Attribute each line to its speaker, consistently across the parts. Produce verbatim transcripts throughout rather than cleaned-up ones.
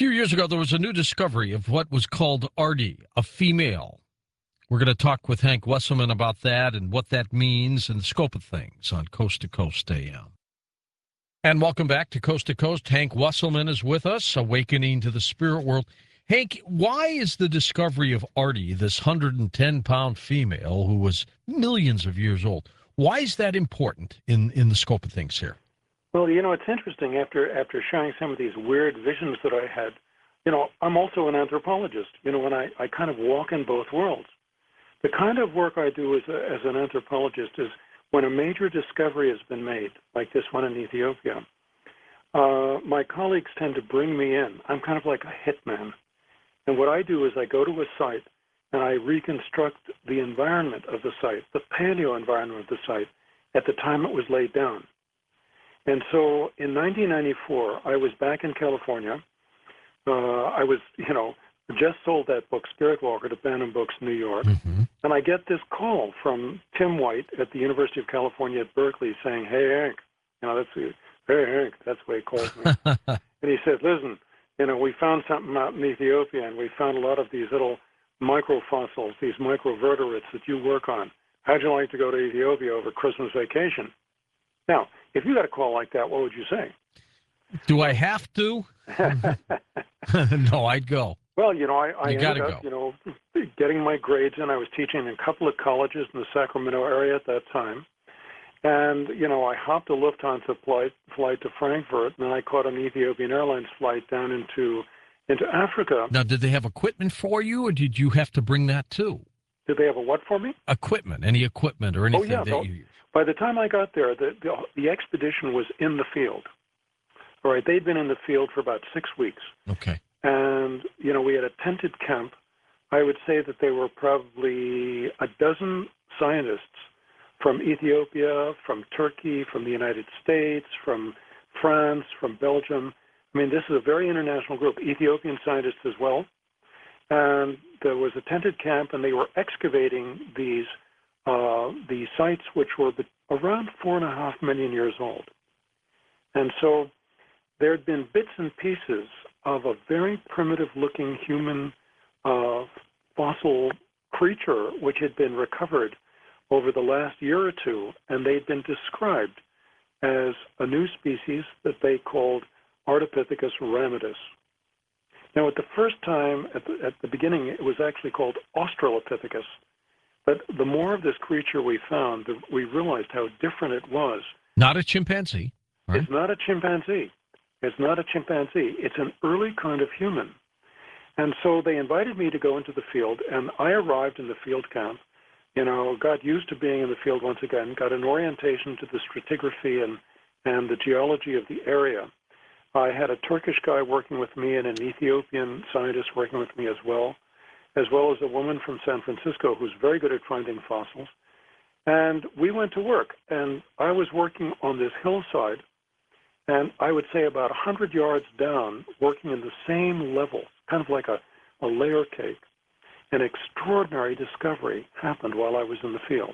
Speaker 1: few years ago, there was a new discovery of what was called Artie, a female. We're going to talk with Hank Wesselman about that and what that means and the scope of things on Coast to Coast A M. And welcome back to Coast to Coast. Hank Wesselman is with us, Awakening to the Spirit World. Hank, why is the discovery of Artie, this one hundred ten pound female who was millions of years old, why is that important in, in the scope of things here?
Speaker 2: Well, you know, it's interesting. After after sharing some of these weird visions that I had, you know, I'm also an anthropologist, you know, and I, I kind of walk in both worlds. The kind of work I do as, a, as an anthropologist is when a major discovery has been made, like this one in Ethiopia, uh, my colleagues tend to bring me in. I'm kind of like a hitman. And what I do is I go to a site and I reconstruct the environment of the site, the paleo environment of the site, at the time it was laid down. And so in nineteen ninety-four, I was back in California. Uh, I was, you know, just sold that book, Spirit Walker, to Bantam Books, New York. Mm-hmm. And I get this call from Tim White at the University of California at Berkeley saying, hey, Hank, you know, that's, hey, Hank, that's the way he calls me. And he said, listen, you know, we found something out in Ethiopia, and we found a lot of these little microfossils, these microvertebrates that you work on. How'd you like to go to Ethiopia over Christmas vacation? Now, if you got a call like that, what would you say?
Speaker 1: Do I have to? No, I'd go.
Speaker 2: Well, you know, I, I
Speaker 1: you
Speaker 2: ended
Speaker 1: go.
Speaker 2: up, you know, getting my grades in. I was teaching in a couple of colleges in the Sacramento area at that time. And, you know, I hopped a Lufthansa flight, flight to Frankfurt, and then I caught an Ethiopian Airlines flight down into into Africa.
Speaker 1: Now, did they have equipment for you, or did you have to bring that too?
Speaker 2: Did they have a what for me?
Speaker 1: Equipment, any equipment or anything
Speaker 2: oh, yeah,
Speaker 1: that
Speaker 2: no,
Speaker 1: you use?
Speaker 2: By the time I got there, the, the the expedition was in the field. All right, they'd been in the field for about six weeks.
Speaker 1: Okay.
Speaker 2: And, you know, we had a tented camp. I would say that there were probably a dozen scientists from Ethiopia, from Turkey, from the United States, from France, from Belgium. I mean, this is a very international group, Ethiopian scientists as well. And there was a tented camp, and they were excavating these uh, these sites, which were around four and a half million years old. And so there had been bits and pieces of a very primitive-looking human uh, fossil creature, which had been recovered over the last year or two, and they'd been described as a new species that they called Ardipithecus ramidus. Now, at the first time, at the, at the beginning, it was actually called Australopithecus. But the more of this creature we found, the, we realized how different it was.
Speaker 1: Not a chimpanzee. Right?
Speaker 2: It's not a chimpanzee. It's not a chimpanzee. It's an early kind of human. And so they invited me to go into the field, and I arrived in the field camp, you know, got used to being in the field once again, got an orientation to the stratigraphy and, and the geology of the area. I had a Turkish guy working with me and an Ethiopian scientist working with me as well, as well as a woman from San Francisco who's very good at finding fossils. And we went to work, and I was working on this hillside, and I would say about one hundred yards down, working in the same level, kind of like a, a layer cake. An extraordinary discovery happened while I was in the field.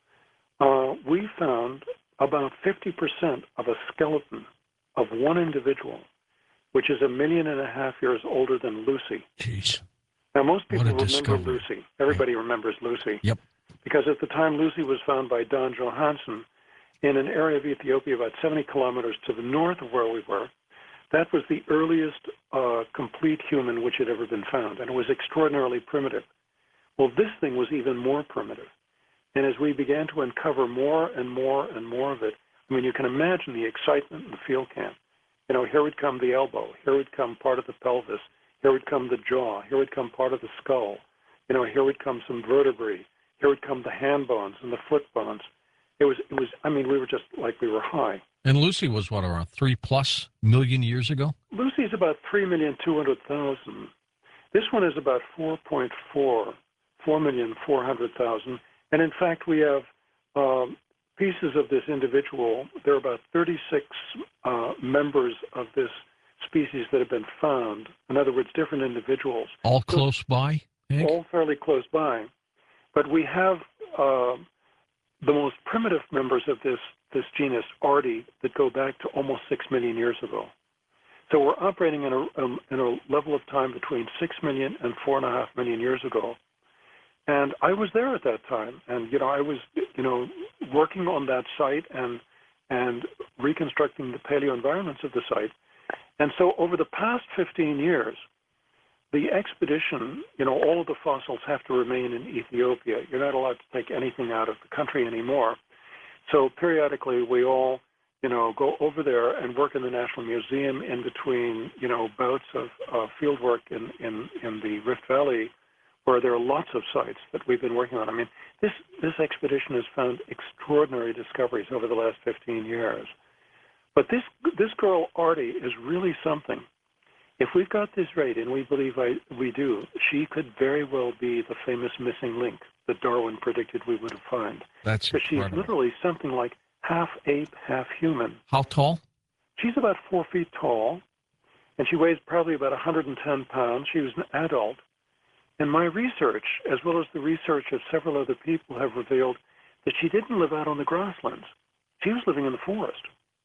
Speaker 2: Uh, we found about fifty percent of a skeleton of one individual, which is a million and a half years older than Lucy.
Speaker 1: Jeez.
Speaker 2: Now, most people remember
Speaker 1: discovery.
Speaker 2: Lucy. Everybody right. remembers Lucy.
Speaker 1: Yep.
Speaker 2: Because at the time, Lucy was found by Don Johansson in an area of Ethiopia about seventy kilometers to the north of where we were. That was the earliest uh, complete human which had ever been found, and it was extraordinarily primitive. Well, this thing was even more primitive. And as we began to uncover more and more and more of it, I mean, you can imagine the excitement in the field camp. You know, here would come the elbow, here would come part of the pelvis, here would come the jaw, here would come part of the skull. You know, here would come some vertebrae, here would come the hand bones and the foot bones. It was, it was. I mean, we were just like we were high.
Speaker 1: And Lucy was, what, around three plus million years ago?
Speaker 2: Lucy's about three million two hundred thousand. This one is about four point four, four million four hundred thousand. And in fact, we have um, pieces of this individual. There are about thirty-six uh, members of this species that have been found. In other words, different individuals.
Speaker 1: All close by, Hank?
Speaker 2: All fairly close by. But we have uh, the most primitive members of this, this genus, Artie, that go back to almost six million years ago. So we're operating in a, um, in a level of time between six million and four and a half million years ago. And I was there at that time. And, you know, I was, you know, working on that site and, and reconstructing the paleo environments of the site. And so over the past fifteen years, the expedition, you know, all of the fossils have to remain in Ethiopia. You're not allowed to take anything out of the country anymore. So periodically we all, you know, go over there and work in the National Museum in between, you know, bouts of, of field work in, in, in the Rift Valley, where there are lots of sites that we've been working on. I mean, this, this expedition has found extraordinary discoveries over the last fifteen years. But this, this girl, Artie, is really something. If we've got this right, and we believe I, we do, she could very well be the famous missing link that Darwin predicted we would find.
Speaker 1: That's
Speaker 2: because she's
Speaker 1: incredible.
Speaker 2: literally something like half ape, half human.
Speaker 1: How tall?
Speaker 2: She's about four feet tall, and she weighs probably about one hundred ten pounds. She was an adult. And my research, as well as the research of several other people, have revealed that she didn't live out on the grasslands. She was living in the forest.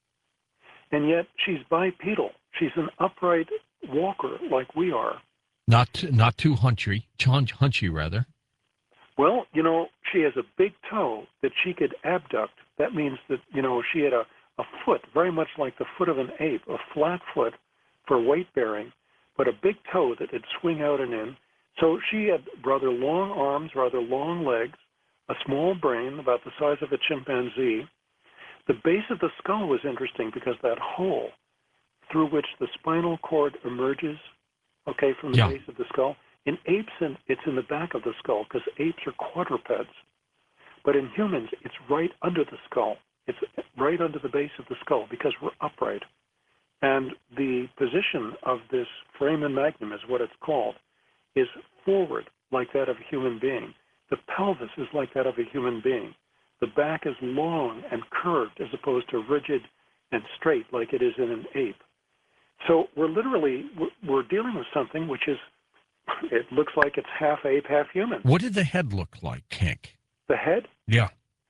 Speaker 2: And yet she's bipedal. She's an upright walker like we are.
Speaker 1: Not not too hunchy, hunch- hunchy rather.
Speaker 2: Well, you know, she has a big toe that she could abduct. That means that, you know, she had a, a foot, very much like the foot of an ape, a flat foot for weight bearing, but a big toe that would swing out and in. So she had rather long arms, rather long legs, a small brain about the size of a chimpanzee. The base of the skull was interesting because that hole through which the spinal cord emerges, okay, from the
Speaker 1: Yeah.
Speaker 2: base of the skull. In apes, it's in the back of the skull because apes are quadrupeds. But in humans, it's right under the skull. It's right under the base of the skull because we're upright. And the position of this foramen magnum is what it's called, is forward like that of a human being. The pelvis is like that of a human being. The back is long and curved as opposed to rigid and straight like it is in an ape. So we're literally, we're dealing with something which is, it looks like it's half ape, half human.
Speaker 1: What did the head look like, Hank?
Speaker 2: The head?
Speaker 1: Yeah.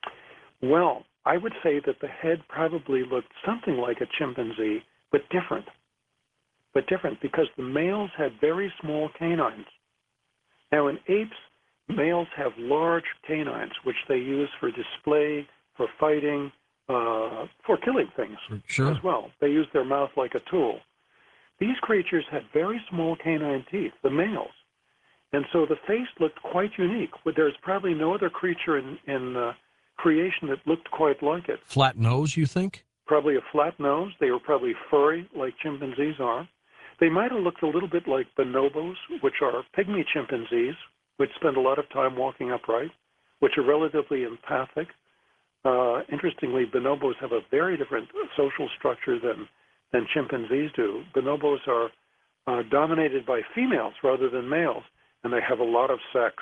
Speaker 2: Well, I would say that the head probably looked something like a chimpanzee, but different. But different because the males had very small canines. Now in apes, males have large canines, which they use for display, for fighting, uh, for killing things
Speaker 1: Sure.
Speaker 2: as well. They use their mouth like a tool. These creatures had very small canine teeth, the males. And so the face looked quite unique. There's probably no other creature in, in uh, creation that looked quite like it.
Speaker 1: Flat nose, you think?
Speaker 2: Probably a flat nose. They were probably furry like chimpanzees are. They might have looked a little bit like bonobos, which are pygmy chimpanzees, which spend a lot of time walking upright, which are relatively empathic. Uh, interestingly, bonobos have a very different social structure than, than chimpanzees do. Bonobos are uh, dominated by females rather than males, and they have a lot of sex.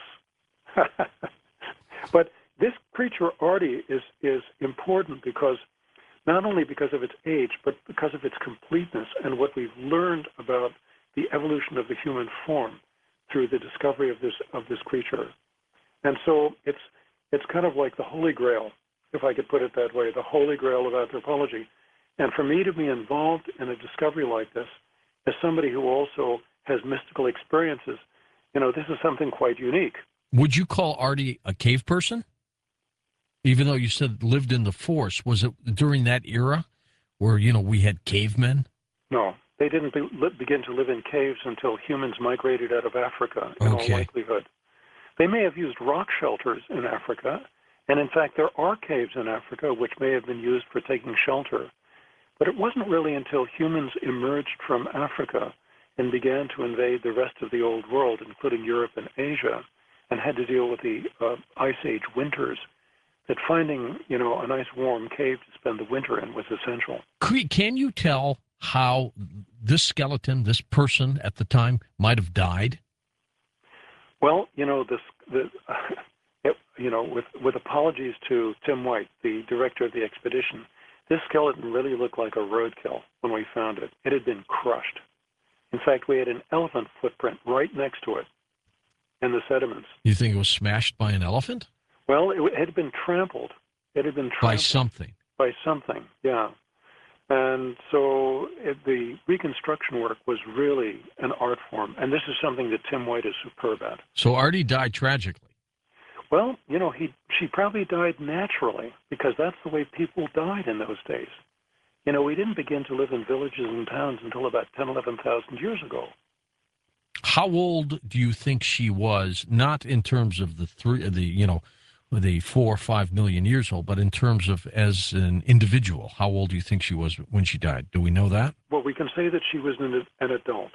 Speaker 2: But this creature, Artie, is, is important because not only because of its age, but because of its completeness and what we've learned about the evolution of the human form through the discovery of this of this creature. And so it's it's kind of like the Holy Grail, if I could put it that way, the Holy Grail of anthropology. And for me to be involved in a discovery like this, as somebody who also has mystical experiences, you know, this is something quite unique.
Speaker 1: Would you call Artie a cave person? Even though you said lived in the forest, was it during that era where, you know, we had cavemen?
Speaker 2: No, they didn't be, begin to live in caves until humans migrated out of Africa, in
Speaker 1: Okay.
Speaker 2: all likelihood. They may have used rock shelters in Africa, and in fact there are caves in Africa which may have been used for taking shelter. But it wasn't really until humans emerged from Africa and began to invade the rest of the old world, including Europe and Asia, and had to deal with the uh, Ice Age winters, that finding, you know, a nice warm cave to spend the winter in was essential.
Speaker 1: Can you tell how this skeleton, this person at the time, might have died?
Speaker 2: Well, you know, this, the, uh, it, you know, with with apologies to Tim White, the director of the expedition, this skeleton really looked like a roadkill when we found it. It had been crushed. In fact, we had an elephant footprint right next to it in the sediments.
Speaker 1: You think it was smashed by an elephant?
Speaker 2: Well, it had been trampled. It had been trampled
Speaker 1: By something.
Speaker 2: By something, yeah. And so it, the reconstruction work was really an art form. And this is something that Tim White is superb at.
Speaker 1: So Artie died tragically.
Speaker 2: Well, you know, he she probably died naturally because that's the way people died in those days. You know, we didn't begin to live in villages and towns until about ten, eleven thousand years ago.
Speaker 1: How old do you think she was? Not in terms of the three, the you know, the four or five million years old, but in terms of as an individual. How old do you think she was when she died? Do we know that?
Speaker 2: Well, we can say that she was an, an adult.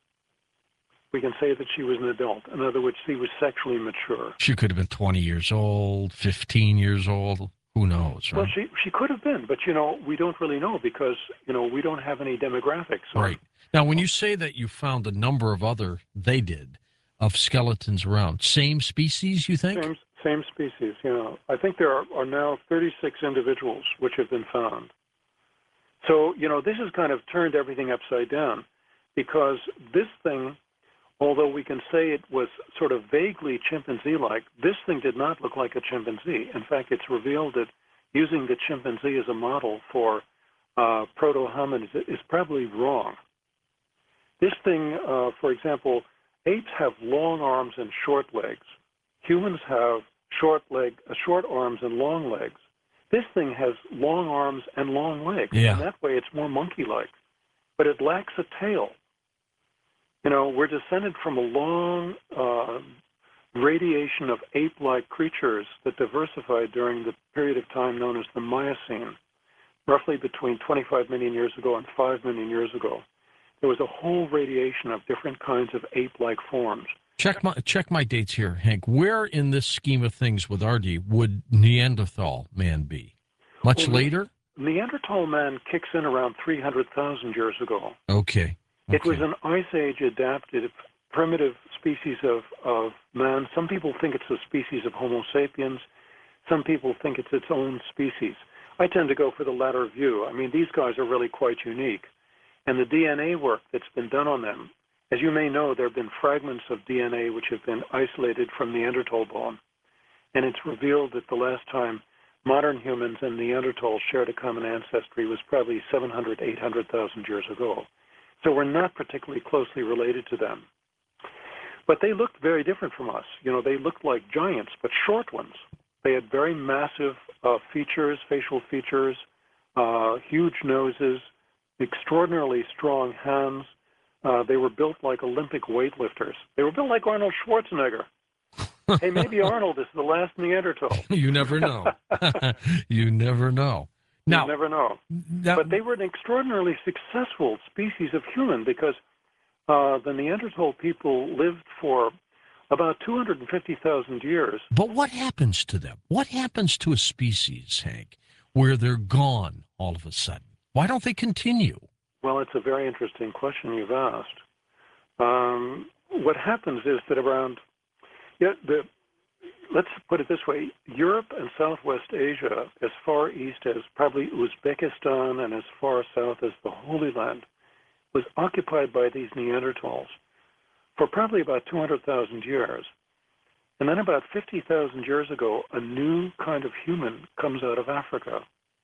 Speaker 2: We can say that she was an adult. In other words, she was sexually mature.
Speaker 1: She could have been twenty years old, fifteen years old. Who knows, right?
Speaker 2: Well, she she could have been, but, you know, we don't really know because, you know, we don't have any demographics.
Speaker 1: Right. Now, when you say that you found a number of other, they did, of skeletons around, same species, you think?
Speaker 2: Same, same species, yeah. I think there are, are now thirty-six individuals which have been found. So, you know, this has kind of turned everything upside down because this thing, although we can say it was sort of vaguely chimpanzee-like, this thing did not look like a chimpanzee. In fact, it's revealed that using the chimpanzee as a model for uh, proto-hominids is probably wrong. This thing, uh, for example, apes have long arms and short legs. Humans have short leg, uh, short arms and long legs. This thing has long arms and long legs.
Speaker 1: Yeah.
Speaker 2: And that way it's more monkey-like. But it lacks a tail. You know, we're descended from a long uh, radiation of ape-like creatures that diversified during the period of time known as the Miocene, roughly between twenty-five million years ago and five million years ago. There was a whole radiation of different kinds of ape-like forms.
Speaker 1: Check my check my dates here, Hank. Where in this scheme of things with Artie would Neanderthal man be? Much
Speaker 2: well,
Speaker 1: later?
Speaker 2: Neanderthal man kicks in around three hundred thousand years ago.
Speaker 1: Okay. Okay.
Speaker 2: It was an Ice Age adapted primitive species of, of man. Some people think it's a species of Homo sapiens. Some people think it's its own species. I tend to go for the latter view. I mean, these guys are really quite unique. And the D N A work that's been done on them, as you may know, there have been fragments of D N A which have been isolated from Neanderthal bone. And it's revealed that the last time modern humans and Neanderthals shared a common ancestry was probably seven hundred, eight hundred thousand years ago. So we're not particularly closely related to them. But they looked very different from us. You know, they looked like giants, but short ones. They had very massive uh, features, facial features, uh, huge noses, extraordinarily strong hands. Uh, they were built like Olympic weightlifters. They were built like Arnold Schwarzenegger. Hey, maybe Arnold is the last Neanderthal.
Speaker 1: You never know. You never know. Now,
Speaker 2: you never know.
Speaker 1: That,
Speaker 2: but they were an extraordinarily successful species of human because uh, the Neanderthal people lived for about two hundred fifty thousand years.
Speaker 1: But what happens to them? What happens to a species, Hank, where they're gone all of a sudden? Why don't they continue?
Speaker 2: Well, it's a very interesting question you've asked. Um, what happens is that around, yeah, the, let's put it this way, Europe and Southwest Asia, as far east as probably Uzbekistan and as far south as the Holy Land, was occupied by these Neanderthals for probably about two hundred thousand years. And then about fifty thousand years ago, a new kind of human comes out of Africa,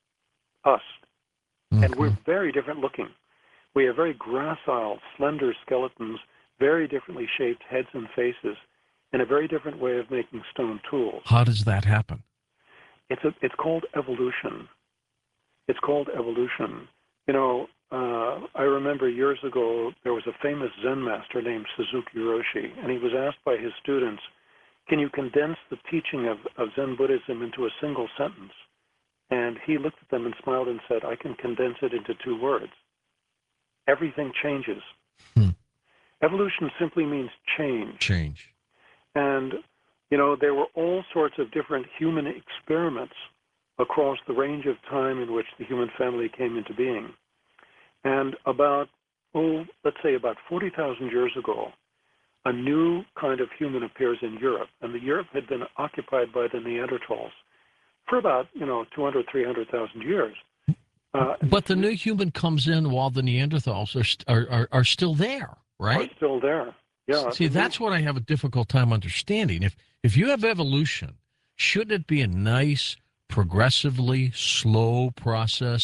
Speaker 2: us. Mm-hmm. And we're very different looking. We have very gracile, slender skeletons, very differently shaped heads and faces, and a very different way of making stone tools.
Speaker 1: How does that happen?
Speaker 2: It's a, it's called evolution. It's called evolution. You know, uh, I remember years ago there was a famous Zen master named Suzuki Roshi, and he was asked by his students, can you condense the teaching of, of Zen Buddhism into a single sentence? And he looked at them and smiled and said, I can condense it into two words. Everything changes. Hmm. Evolution simply means change.
Speaker 1: Change.
Speaker 2: And, you know, there were all sorts of different human experiments across the range of time in which the human family came into being. And about, oh, let's say about forty thousand years ago, a new kind of human appears in Europe. And the Europe had been occupied by the Neanderthals for about, you know, two hundred, three hundred thousand years. Uh,
Speaker 1: but the new human comes in while the Neanderthals are, are, are, are still there, right?
Speaker 2: Are still there. Yeah.
Speaker 1: See, that's what I have a difficult time understanding. If if you have evolution, shouldn't it be a nice, progressively slow process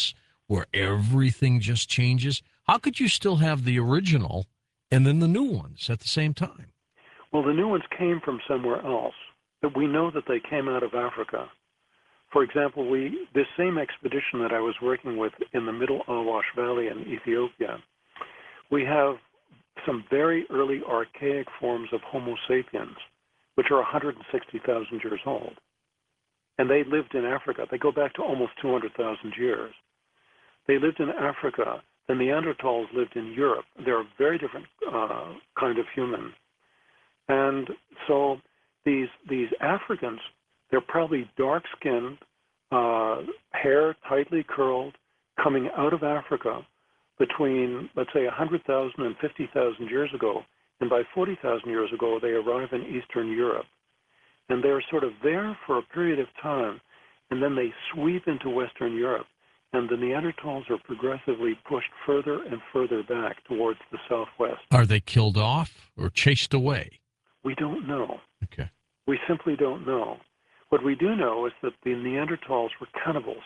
Speaker 1: where everything just changes? How could you still have the original and then the new ones at the same time?
Speaker 2: Well, the new ones came from somewhere else, but we know that they came out of Africa. For example, we this same expedition that I was working with in the Middle Awash Valley in Ethiopia, we have some very early archaic forms of Homo sapiens, which are one hundred sixty thousand years old. And they lived in Africa. They go back to almost two hundred thousand years. They lived in Africa. The Neanderthals lived in Europe. They're a very different uh, kind of human. And so these these Africans, they're probably dark-skinned, uh, hair tightly curled, coming out of Africa between, let's say, one hundred thousand and fifty thousand years ago. And by forty thousand years ago, they arrive in Eastern Europe. And they're sort of there for a period of time, and then they sweep into Western Europe. And the Neanderthals are progressively pushed further and further back towards the southwest.
Speaker 1: Are they killed off or chased away?
Speaker 2: We don't know.
Speaker 1: Okay.
Speaker 2: We simply don't know. What we do know is that the Neanderthals were cannibals.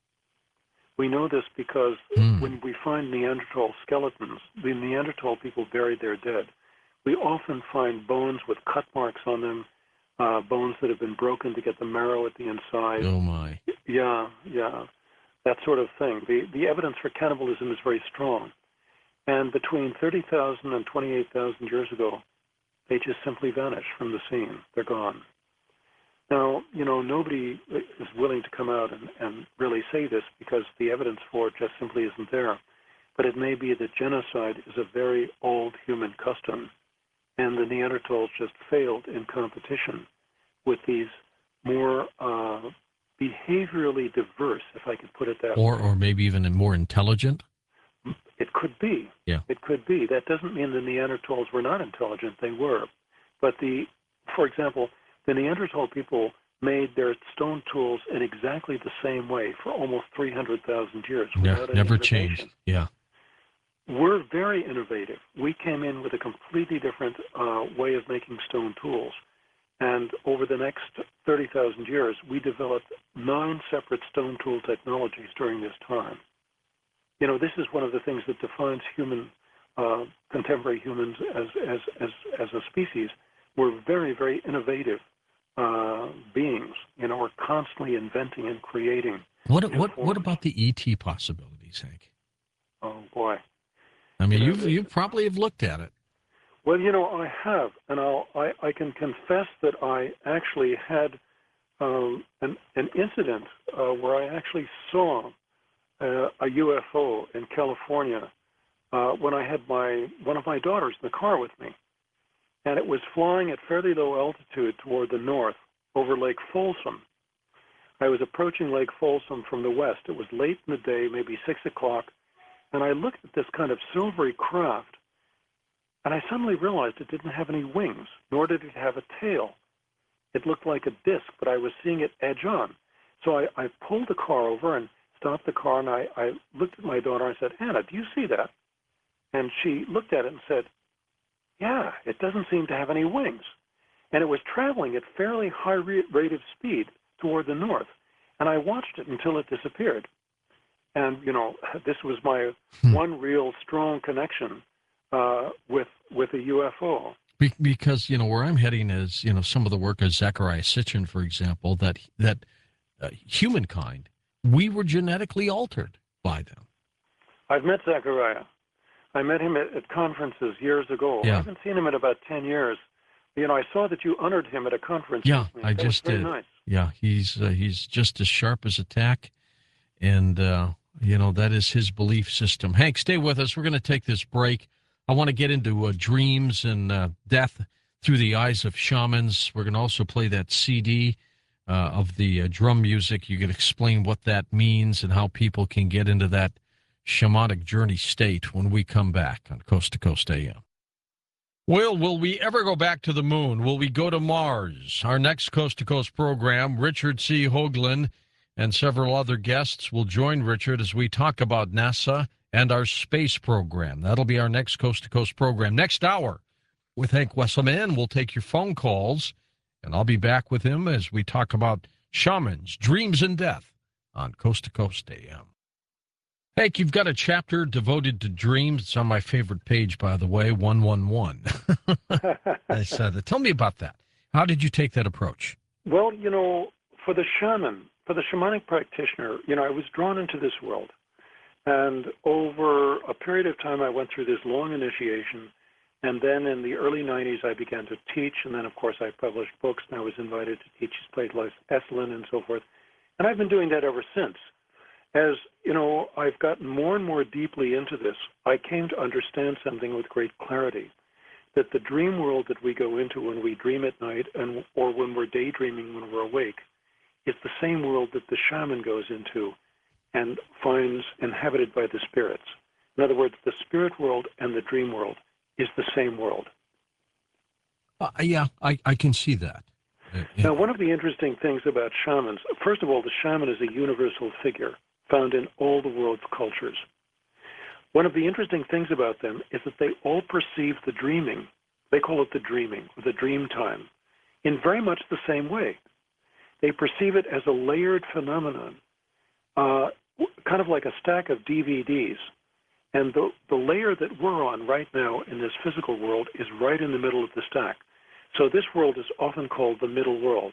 Speaker 2: We know this because
Speaker 1: mm.
Speaker 2: when we find Neanderthal skeletons, the Neanderthal people buried their dead. We often find bones with cut marks on them, uh, bones that have been broken to get the marrow at the inside.
Speaker 1: Oh, my.
Speaker 2: Yeah, yeah, that sort of thing. The, the evidence for cannibalism is very strong. And between thirty thousand and twenty-eight thousand years ago, they just simply vanish from the scene. They're gone. Now, you know, nobody is willing to come out and, and really say this because the evidence for it just simply isn't there. But it may be that genocide is a very old human custom, and the Neanderthals just failed in competition with these more uh, behaviorally diverse, if I could put it that
Speaker 1: or,
Speaker 2: way.
Speaker 1: Or maybe even more intelligent?
Speaker 2: It could be.
Speaker 1: Yeah.
Speaker 2: It could be. That doesn't mean the Neanderthals were not intelligent. They were. But the, for example, the Neanderthal people made their stone tools in exactly the same way for almost three hundred thousand years.
Speaker 1: Ne-
Speaker 2: without any
Speaker 1: never
Speaker 2: innovation.
Speaker 1: changed. Yeah.
Speaker 2: We're very innovative. We came in with a completely different uh, way of making stone tools. And over the next thirty thousand years, we developed nine separate stone tool technologies during this time. You know, this is one of the things that defines human, uh, contemporary humans as, as, as, as a species. We're very, very innovative uh, beings. You know, we're constantly inventing and creating.
Speaker 1: What what what about the E T possibilities, Hank?
Speaker 2: Oh, boy.
Speaker 1: I mean,
Speaker 2: You
Speaker 1: you
Speaker 2: know,
Speaker 1: you probably have looked at it.
Speaker 2: Well, you know, I have, and I'll, I, I can confess that I actually had um, an, an incident uh, where I actually saw uh, a U F O in California uh, when I had my one of my daughters in the car with me, and it was flying at fairly low altitude toward the north over Lake Folsom. I was approaching Lake Folsom from the west. It was late in the day, maybe six o'clock, and I looked at this kind of silvery craft. And I suddenly realized it didn't have any wings, nor did it have a tail. It looked like a disc, but I was seeing it edge on. So I, I pulled the car over and stopped the car, and I, I looked at my daughter and I said, Anna, do you see that? And she looked at it and said, yeah, it doesn't seem to have any wings. And it was traveling at fairly high rate of speed toward the north. And I watched it until it disappeared. And, you know, this was my
Speaker 1: Hmm.
Speaker 2: one real strong connection Uh, with with a U F O.
Speaker 1: Be- because, you know, where I'm heading is, you know, some of the work of Zecharia Sitchin, for example, that that uh, humankind, we were genetically altered by them.
Speaker 2: I've met Zecharia. I met him at, at conferences years ago.
Speaker 1: Yeah.
Speaker 2: I haven't seen him in about ten years. You know, I saw that you honored him at a conference.
Speaker 1: Yeah,
Speaker 2: with me.
Speaker 1: I
Speaker 2: That
Speaker 1: just
Speaker 2: was very
Speaker 1: did.
Speaker 2: Nice.
Speaker 1: Yeah, he's uh, he's just as sharp as a tack, and uh, you know, that is his belief system. Hank, stay with us. We're going to take this break. I want to get into uh, dreams and uh, death through the eyes of shamans. We're going to also play that C D uh, of the uh, drum music. You can explain what that means and how people can get into that shamanic journey state when we come back on Coast to Coast A M. Well, will we ever go back to the moon? Will we go to Mars? Our next Coast to Coast program, Richard C. Hoagland and several other guests will join Richard as we talk about NASA and our space program. That'll be our next Coast to Coast program. Next hour with Hank Wesselman, we'll take your phone calls, and I'll be back with him as we talk about shamans, dreams, and death on Coast to Coast A M. Hank, you've got a chapter devoted to dreams. It's on my favorite page, by the way, one one one. I said, tell me about that. How did you take that approach?
Speaker 2: Well, you know, for the shaman, for the shamanic practitioner, you know, I was drawn into this world. And over a period of time, I went through this long initiation. And then in the early nineties, I began to teach. And then, of course, I published books, and I was invited to teach Slade Esalen and so forth. And I've been doing that ever since. As, you know, I've gotten more and more deeply into this, I came to understand something with great clarity, that the dream world that we go into when we dream at night and or when we're daydreaming when we're awake is the same world that the shaman goes into and finds inhabited by the spirits. In other words, the spirit world and the dream world is the same world.
Speaker 1: Uh, yeah, I, I can see that. Uh, yeah.
Speaker 2: Now, one of the interesting things about shamans, first of all, the shaman is a universal figure found in all the world's cultures. One of the interesting things about them is that they all perceive the dreaming, they call it the dreaming, or the dream time, in very much the same way. They perceive it as a layered phenomenon, uh, kind of like a stack of D V Ds. And the, the layer that we're on right now in this physical world is right in the middle of the stack. So this world is often called the middle world.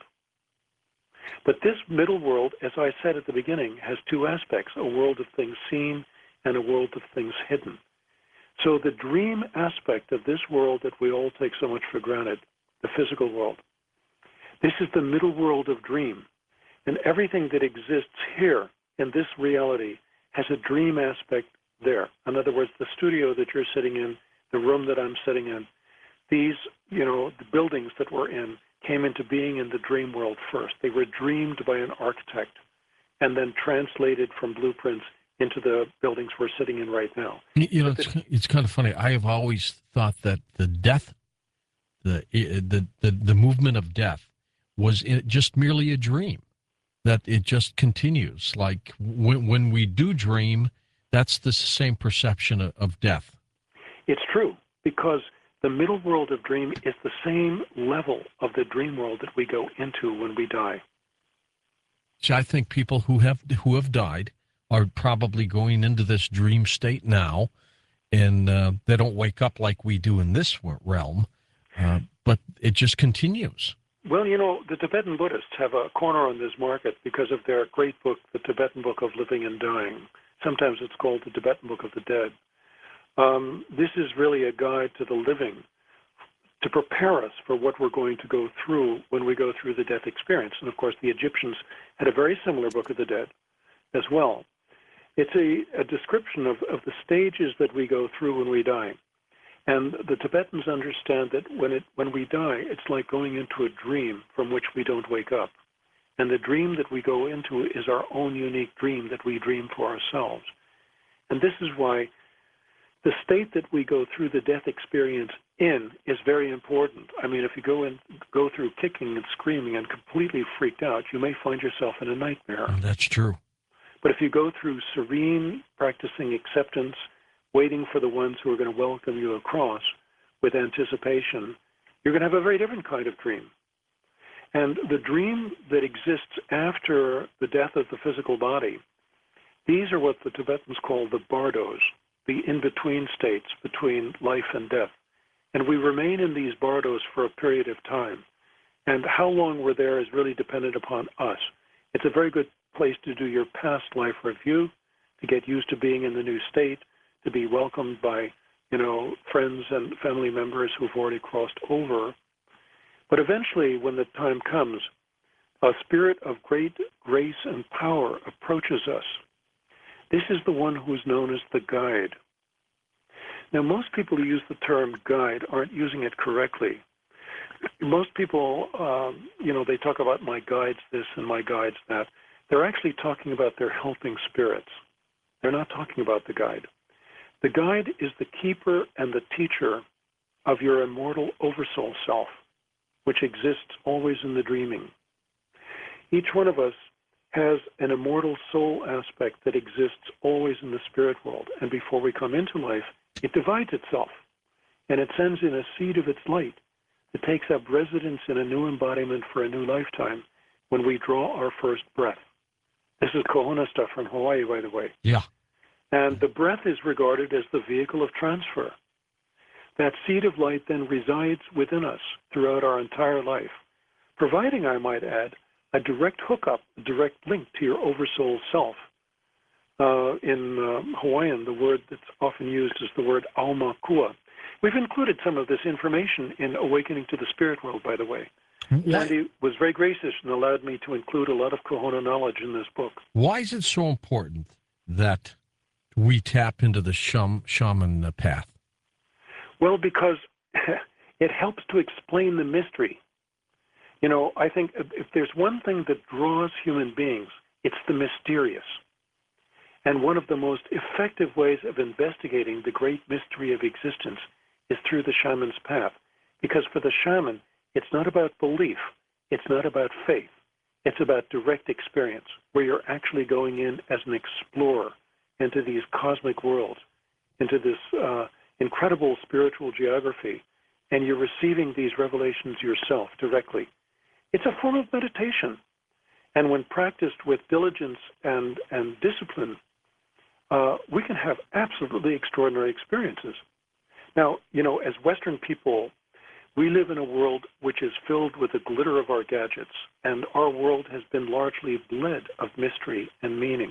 Speaker 2: But this middle world, as I said at the beginning, has two aspects, a world of things seen and a world of things hidden. So the dream aspect of this world that we all take so much for granted, the physical world, this is the middle world of dream. And everything that exists here in this reality has a dream aspect there. In other words, the studio that you're sitting in, the room that I'm sitting in, these, you know, the buildings that we're in came into being in the dream world first. They were dreamed by an architect and then translated from blueprints into the buildings we're sitting in right now.
Speaker 1: You know, it's, it's kind of funny. I have always thought that the death, the the the, the movement of death was just merely a dream, that it just continues. Like when, when we do dream, that's the same perception of, of death.
Speaker 2: It's true, because the middle world of dream is the same level of the dream world that we go into when we die.
Speaker 1: So I think people who have who have died are probably going into this dream state now, and uh, they don't wake up like we do in this realm, uh, but it just continues.
Speaker 2: Well, you know, the Tibetan Buddhists have a corner on this market because of their great book, the Tibetan Book of Living and Dying. Sometimes it's called the Tibetan Book of the Dead. Um, this is really a guide to the living to prepare us for what we're going to go through when we go through the death experience. And of course, the Egyptians had a very similar Book of the Dead as well. It's a, a description of, of the stages that we go through when we die. And the Tibetans understand that when it when we die, it's like going into a dream from which we don't wake up. And the dream that we go into is our own unique dream that we dream for ourselves. And this is why the state that we go through the death experience in is very important. I mean, if you go in, go through kicking and screaming and completely freaked out, you may find yourself in a nightmare.
Speaker 1: That's true.
Speaker 2: But if you go through serene, practicing acceptance, waiting for the ones who are going to welcome you across with anticipation, you're going to have a very different kind of dream. And the dream that exists after the death of the physical body, these are what the Tibetans call the bardos, the in-between states between life and death. And we remain in these bardos for a period of time. And how long we're there is really dependent upon us. It's a very good place to do your past life review, to get used to being in the new state, to be welcomed by, you know, friends and family members who've already crossed over. But eventually, when the time comes, a spirit of great grace and power approaches us. This is the one who is known as the guide. Now, most people who use the term guide aren't using it correctly. Most people, um, you know, they talk about my guides this and my guides that. They're actually talking about their helping spirits. They're not talking about the guide. The guide is the keeper and the teacher of your immortal oversoul self, which exists always in the dreaming. Each one of us has an immortal soul aspect that exists always in the spirit world. And before we come into life, it divides itself, and it sends in a seed of its light that takes up residence in a new embodiment for a new lifetime when we draw our first breath. This is Kahuna stuff from Hawaii, by the way.
Speaker 1: Yeah.
Speaker 2: And the breath is regarded as the vehicle of transfer. That seed of light then resides within us throughout our entire life, providing, I might add, a direct hookup, a direct link to your oversoul self. Uh, in uh, Hawaiian, the word that's often used is the word Alma Kua. We've included some of this information in Awakening to the Spirit World, by the way.
Speaker 1: Why,
Speaker 2: Sandy was very gracious and allowed me to include a lot of Kahuna knowledge in this book.
Speaker 1: why is it so important that we tap into the shum, shaman path?
Speaker 2: Well, because it helps to explain the mystery. You know, I think if there's one thing that draws human beings, it's the mysterious. And one of the most effective ways of investigating the great mystery of existence is through the shaman's path. Because for the shaman, it's not about belief, it's not about faith, it's about direct experience, where you're actually going in as an explorer into these cosmic worlds, into this uh, incredible spiritual geography, and you're receiving these revelations yourself directly. It's a form of meditation. And when practiced with diligence and, and discipline, uh, we can have absolutely extraordinary experiences. Now, you know, as Western people, we live in a world which is filled with the glitter of our gadgets, and our world has been largely bled of mystery and meaning.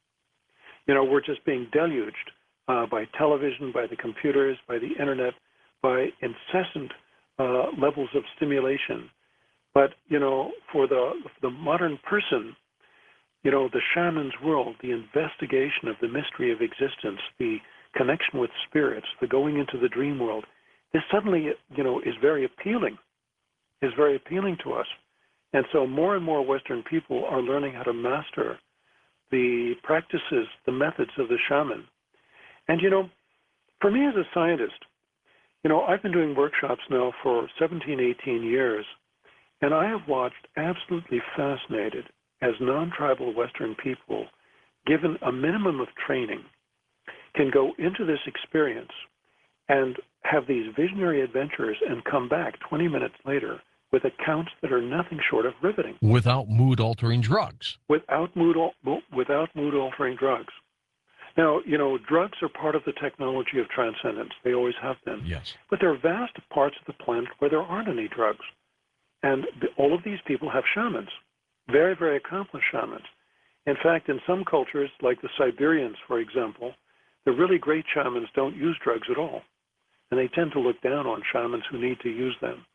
Speaker 2: You know, we're just being deluged uh, by television, by the computers, by the internet, by incessant uh, levels of stimulation. But, you know, for the, the modern person, you know, the shaman's world, the investigation of the mystery of existence, the connection with spirits, the going into the dream world, this suddenly, you know, is very appealing, is very appealing to us. And so more and more Western people are learning how to master the practices, the methods of the shaman. And, you know, for me as a scientist, you know, I've been doing workshops now for seventeen, eighteen years, and I have watched, absolutely fascinated, as non-tribal Western people, given a minimum of training, can go into this experience and have these visionary adventures and come back twenty minutes later with accounts that are nothing short of riveting.
Speaker 1: Without mood-altering drugs.
Speaker 2: Without mood, without mood-altering drugs. Now, you know, drugs are part of the technology of transcendence. They always have been.
Speaker 1: Yes.
Speaker 2: But there are vast parts of the planet where there aren't any drugs. And the, all of these people have shamans, very, very accomplished shamans. In fact, in some cultures, like the Siberians, for example, the really great shamans don't use drugs at all. And they tend to look down on shamans who need to use them.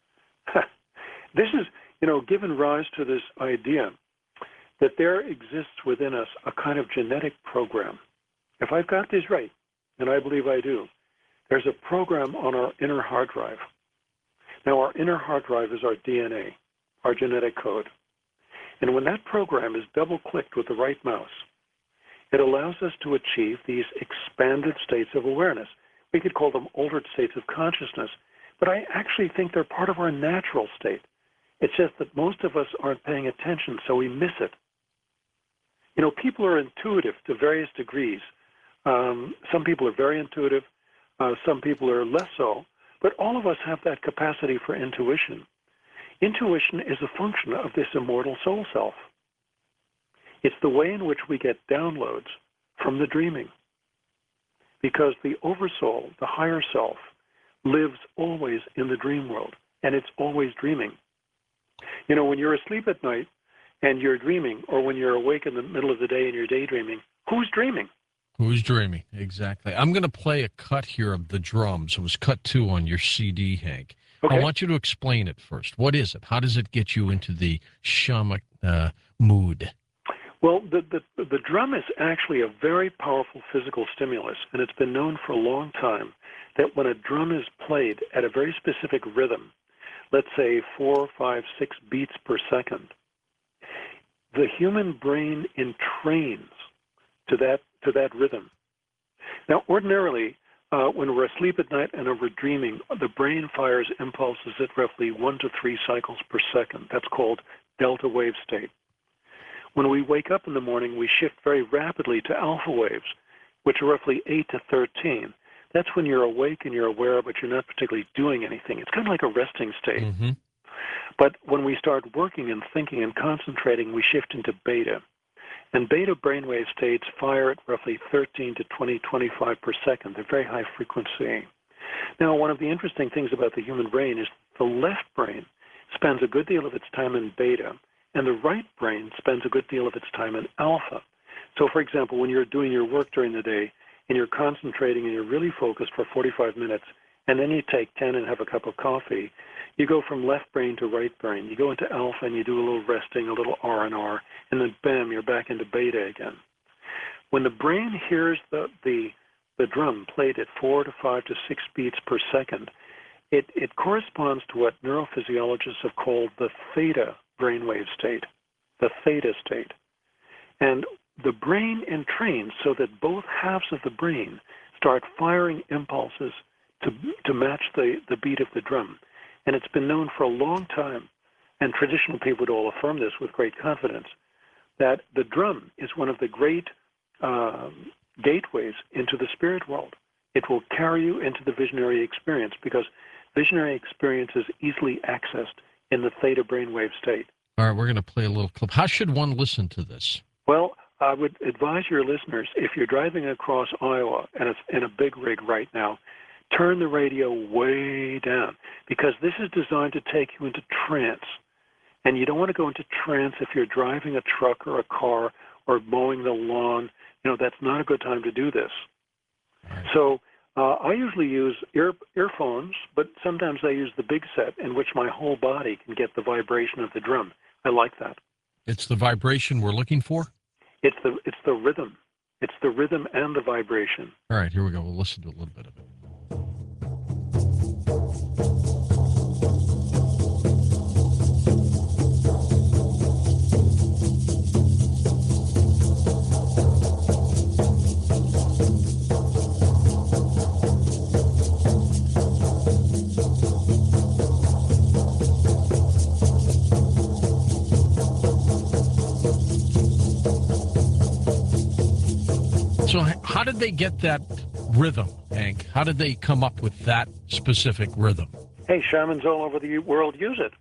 Speaker 2: This is, you know, given rise to this idea that there exists within us a kind of genetic program. If I've got this right, and I believe I do, there's a program on our inner hard drive. Now, our inner hard drive is our D N A, our genetic code. And when that program is double-clicked with the right mouse, it allows us to achieve these expanded states of awareness. We could call them altered states of consciousness, but I actually think they're part of our natural state. It's just that most of us aren't paying attention, so we miss it. You know, people are intuitive to various degrees. Um, some people are very intuitive, uh, some people are less so, but all of us have that capacity for intuition. Intuition is a function of this immortal soul self. It's the way in which we get downloads from the dreaming. Because the oversoul, the higher self, lives always in the dream world, and it's always dreaming. You know, when you're asleep at night and you're dreaming, or when you're awake in the middle of the day and you're daydreaming, who's dreaming?
Speaker 1: Who's dreaming? Exactly. I'm going to play a cut here of the drums. It was cut two on your C D, Hank.
Speaker 2: Okay.
Speaker 1: I want you to explain it first. What is it? How does it get you into the shamanic uh, mood?
Speaker 2: Well, the, the, the drum is actually a very powerful physical stimulus, and it's been known for a long time that when a drum is played at a very specific rhythm, let's say four, five, six beats per second, the human brain entrains to that to that rhythm. Now, ordinarily, uh, when we're asleep at night and we're dreaming, the brain fires impulses at roughly one to three cycles per second. That's called delta wave state. When we wake up in the morning, we shift very rapidly to alpha waves, which are roughly eight to thirteen. That's when you're awake and you're aware, but you're not particularly doing anything. It's kind of like a resting state.
Speaker 1: Mm-hmm.
Speaker 2: But when we start working and thinking and concentrating, we shift into beta. And beta brainwave states fire at roughly thirteen to twenty, twenty-five per second. They're very high frequency. Now, one of the interesting things about the human brain is the left brain spends a good deal of its time in beta, and the right brain spends a good deal of its time in alpha. So, for example, when you're doing your work during the day and you're concentrating and you're really focused for forty-five minutes, and then you take ten and have a cup of coffee, you go from left brain to right brain. You go into alpha and you do a little resting, a little R and R, and then bam, you're back into beta again. When the brain hears the, the, the drum played at four to five to six beats per second, it, it corresponds to what neurophysiologists have called the theta brainwave state, the theta state. And the brain entrains so that both halves of the brain start firing impulses to, to match the, the beat of the drum. And it's been known for a long time, and traditional people would all affirm this with great confidence, that the drum is one of the great uh, gateways into the spirit world. It will carry you into the visionary experience because visionary experience is easily accessed in the theta brainwave state.
Speaker 1: All right, we're going to play a little clip. How should one listen to this?
Speaker 2: Well, I would advise your listeners, if you're driving across Iowa and it's in a big rig right now, turn the radio way down because this is designed to take you into trance. And you don't want to go into trance if you're driving a truck or a car or mowing the lawn. You know, that's not a good time to do this.
Speaker 1: Right.
Speaker 2: So uh, I usually use ear, earphones, but sometimes I use the big set in which my whole body can get the vibration of the drum. I like that.
Speaker 1: It's the vibration we're looking for?
Speaker 2: It's the it's the rhythm. It's the rhythm and the vibration.
Speaker 1: All right, here we go. We'll listen to a little bit of it. So how did they get that rhythm, Hank? How did they come up with that specific rhythm?
Speaker 2: Hey, shamans all over the world use it.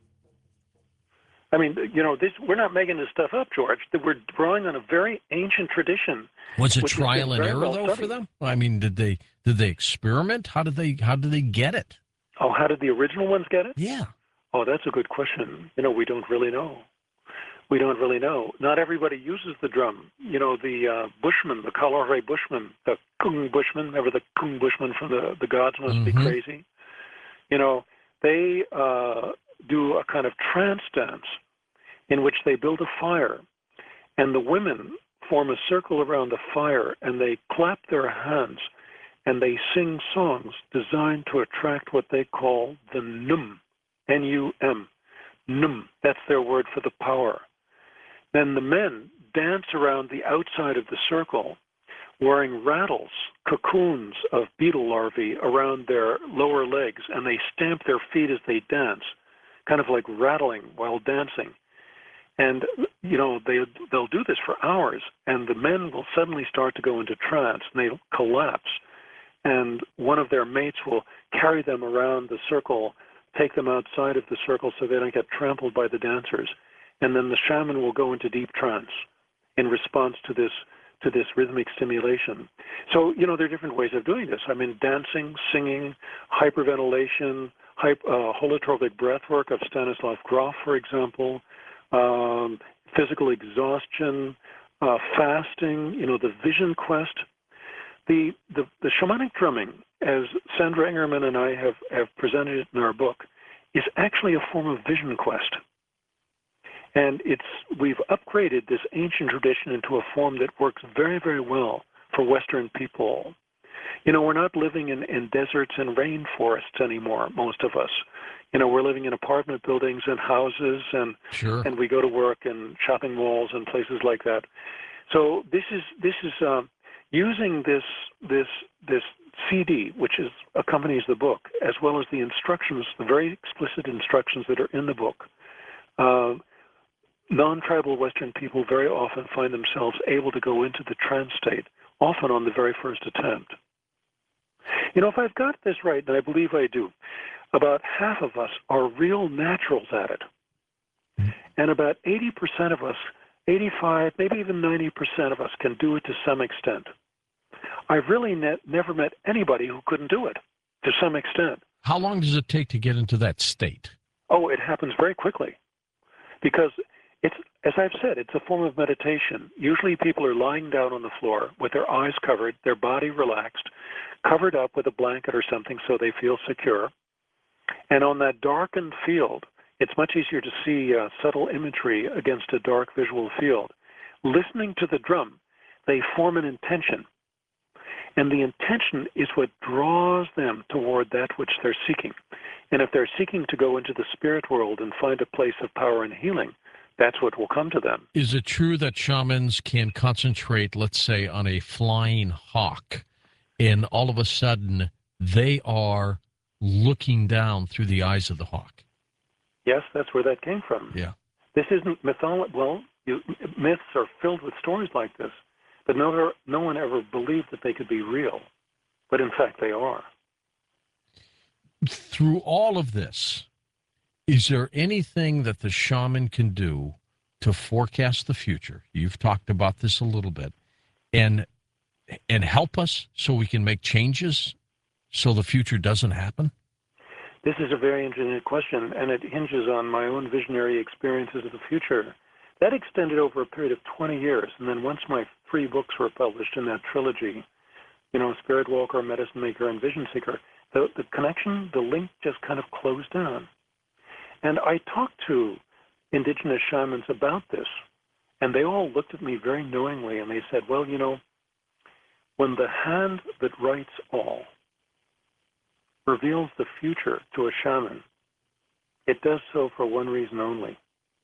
Speaker 2: I mean, you know, this we're not making this stuff up, George. We're drawing on a very ancient tradition.
Speaker 1: Was it trial and error, though, for them? I mean, did they did they experiment? How did they how did they get it?
Speaker 2: Oh, how did the original ones get it?
Speaker 1: Yeah.
Speaker 2: Oh, that's a good question. You know, we don't really know. We don't really know. Not everybody uses the drum. You know, the uh, Bushmen, the Kalahari Bushmen, the Kung Bushmen, remember the Kung Bushmen from the, the gods must mm-hmm. be crazy? You know, they uh, do a kind of trance dance in which they build a fire, and the women form a circle around the fire, and they clap their hands, and they sing songs designed to attract what they call the Num, N U M, Num. That's their word for the power. Then the men dance around the outside of the circle, wearing rattles, cocoons of beetle larvae around their lower legs, and they stamp their feet as they dance, kind of like rattling while dancing. And, you know, they, they'll do this for hours, and the men will suddenly start to go into trance, and they collapse. And one of their mates will carry them around the circle, take them outside of the circle so they don't get trampled by the dancers. And then the shaman will go into deep trance in response to this to this rhythmic stimulation. So, you know, there are different ways of doing this. I mean, dancing, singing, hyperventilation, hyp, uh, holotropic breath work of Stanislav Grof, for example, um, physical exhaustion, uh, fasting, you know, the vision quest. The, the, the shamanic drumming, as Sandra Ingerman and I have, have presented it in our book, is actually a form of vision quest. And it's we've upgraded this ancient tradition into a form that works very, very well for Western people. You know, we're not living in, in deserts and rainforests anymore, most of us. You know, we're living in apartment buildings and houses, and
Speaker 1: sure.
Speaker 2: and we go to work in shopping malls and places like that. So this is this is uh, using this this this C D, which is accompanies the book, as well as the instructions, the very explicit instructions that are in the book. Uh, Non-tribal Western people very often find themselves able to go into the trance state, often on the very first attempt. You know, if I've got this right, and I believe I do, about half of us are real naturals at it. And about eighty percent of us eighty-five, maybe even ninety percent of us can do it to some extent. I've really ne- never met anybody who couldn't do it to some extent.
Speaker 1: How long does it take to get into that state?
Speaker 2: Oh, it happens very quickly because it's, as I've said, it's a form of meditation. Usually people are lying down on the floor with their eyes covered, their body relaxed, covered up with a blanket or something so they feel secure. And on that darkened field, it's much easier to see uh, subtle imagery against a dark visual field. Listening to the drum, they form an intention. And the intention is what draws them toward that which they're seeking. And if they're seeking to go into the spirit world and find a place of power and healing, that's what will come to them.
Speaker 1: Is it true that shamans can concentrate, let's say, on a flying hawk, and all of a sudden they are looking down through the eyes of the hawk?
Speaker 2: Yes, that's where that came from.
Speaker 1: Yeah.
Speaker 2: This isn't mythology. Well, you, myths are filled with stories like this, but no, no one ever believed that they could be real. But in fact, they are.
Speaker 1: Through all of this, is there anything that the shaman can do to forecast the future? You've talked about this a little bit, and and help us so we can make changes so the future doesn't happen?
Speaker 2: This is a very interesting question, and it hinges on my own visionary experiences of the future. That extended over a period of twenty years, and then once my three books were published in that trilogy, you know, Spirit Walker, Medicine Maker, and Vision Seeker, the, the connection, the link just kind of closed down. And I talked to indigenous shamans about this, and they all looked at me very knowingly, and they said, well, you know, when the hand that writes all reveals the future to a shaman, it does so for one reason only,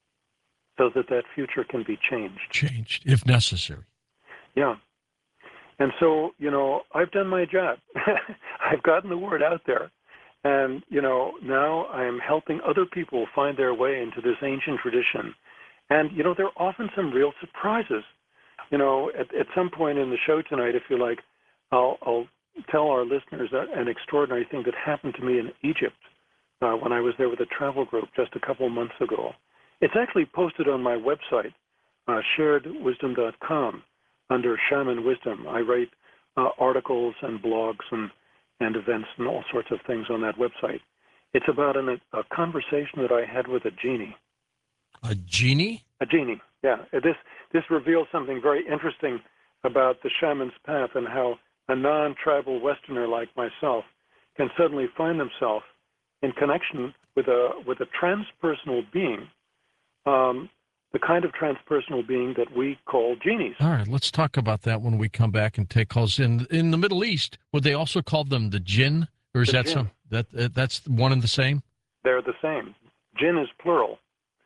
Speaker 2: so that that future can be changed.
Speaker 1: Changed, if necessary.
Speaker 2: Yeah. And so, you know, I've done my job. I've gotten the word out there. And, you know, now I am helping other people find their way into this ancient tradition. And, you know, there are often some real surprises. You know, at, at some point in the show tonight, if you like, I'll, I'll tell our listeners an extraordinary thing that happened to me in Egypt uh, when I was there with a travel group just a couple of months ago. It's actually posted on my website, uh, shared wisdom dot com, under Shaman Wisdom. I write uh, articles and blogs and, and events and all sorts of things on that website. It's about an, a conversation that I had with a genie.
Speaker 1: A genie?
Speaker 2: A genie, yeah. This, this reveals something very interesting about the shaman's path and how a non-tribal Westerner like myself can suddenly find himself in connection with a, with a transpersonal being, um, the kind of transpersonal being that we call genies.
Speaker 1: All right, let's talk about that when we come back and take calls. In in the Middle East, would they also call them the jinn, or is
Speaker 2: The
Speaker 1: that
Speaker 2: jinn.
Speaker 1: some that uh, that's one and the same?
Speaker 2: They're the same. Jinn is plural.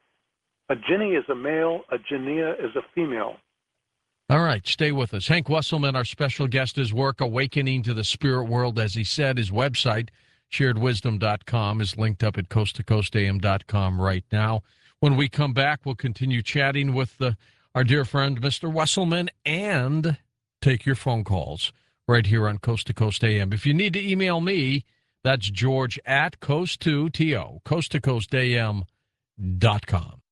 Speaker 2: A genie is a male, a jinnia is a female.
Speaker 1: All right, stay with us. Hank Wesselman, our special guest, his work, Awakening to the Spirit World, as he said, his website, shared wisdom dot com, is linked up at coast to coast a m dot com right now. When we come back, we'll continue chatting with the, our dear friend, Mister Wesselman, and take your phone calls right here on Coast to Coast A M. If you need to email me, that's George at coast to, T O, coast to coast A M dot com.